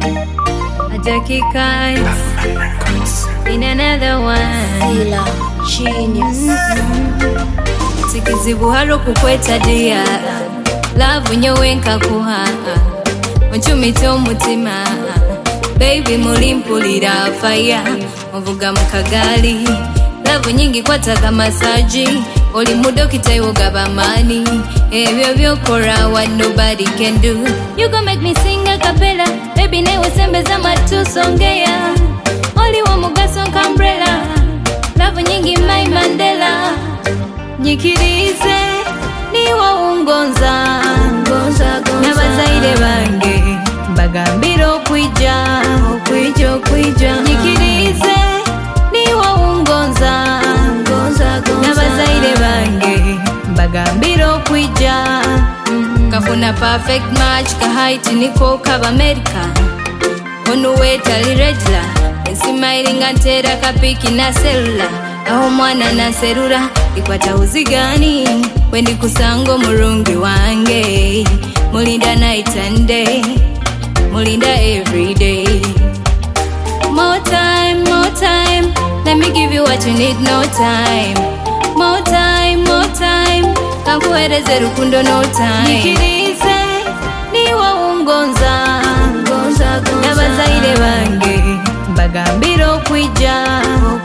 A Jackie Kites in another one. Genius. Sikizibu haro kukweta dia. Love nyowe nkakuha. Onchumite omutima. Baby mulimpulira fire. Ovuga mukagali. Love nyingi kwataga masaji. Oli mudokita iwogaba mani. Ebyo byokora what nobody can do. You gon' make me sing a cappella. Baby newe sembeza matu songea. Oli wa mugaso umbrella. Love nyingi my Mandela. Nyikirize niwa ungonza. Nabazaire bange bagambira okwija. Nyikirize niwa ungonza. Nabazaire bange bagambira okwija. Kafuna perfect match ka height niko kaba America. Ono wetali regular. Smiling antera kapiki na cellular. Aho mwana na serura ikwata uzigani. Wendi kusango murungi wange. Mulinda night and day. Mulinda every day. More time, more time. Let me give you what you need, no time. More time, more time. Kankuereze rukundo, no time. Nikirize niwa ungonza. Nabazaire bange bagambira okwija.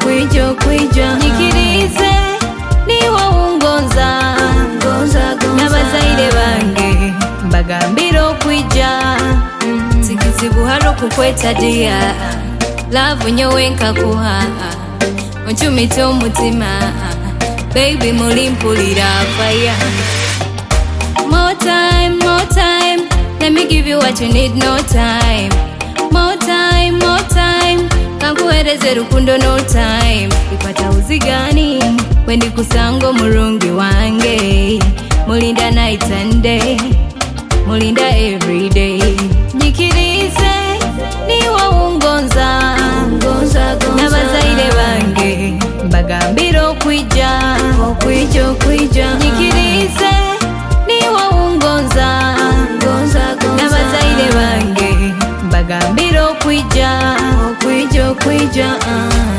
Nyikirize niwa ungonza. Nabazaire bange bagambira okwija. Sikizibu haro kukweta dia. Love nyowe nkakuha. Onchumite omutima. Baby mulimpulira fire. More time, more time. Let me give you what you need, no time. More time, more time. Kankuereze rukundo, no time. Ikwata uzigani. Wendi kusango murungi wange. Mulinda night and day. Mulinda every day. Nyikirize niwa ungonza. Nabazaire bange bagambira okwija. Nyikirize niwa ungonza. Nabazaire bange bagambira okwija.